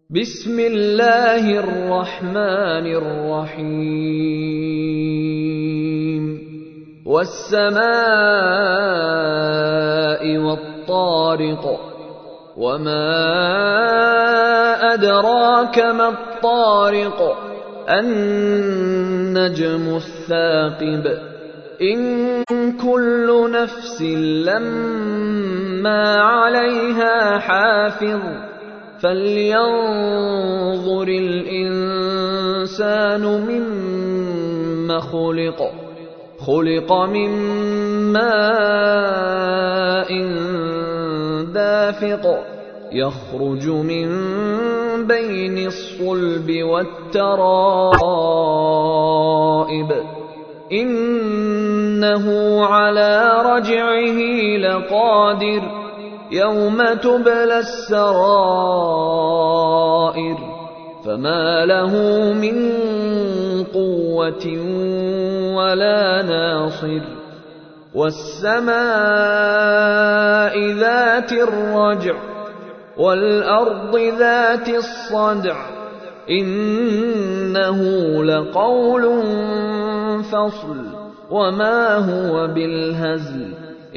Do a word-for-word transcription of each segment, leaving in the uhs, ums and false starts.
بسم الله الرحمن الرحيم والسماء والطارق وما أدراك ما الطارق النجم الثاقب إن كل نفس لما عليها حافظ فلينظر الإنسان مما خلق خلق من ماء دافق يخرج من بين الصلب والترائب إنه على رجعه لقادر يوم تبلى السرائر فما له من قوة ولا ناصر والسماء ذات الرجع والأرض ذات الصدع إنه لقول فصل وما هو بالهزل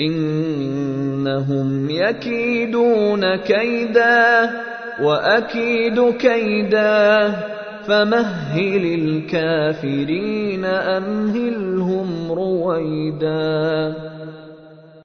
إنهم يكيدون كيدا وأكيد كيدا فمهل الكافرين أمهلهم رويدا.